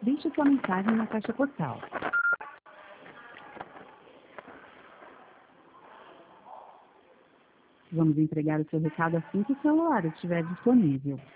Deixe sua mensagem na caixa postal. Vamos entregar o seu recado assim que o celular estiver disponível.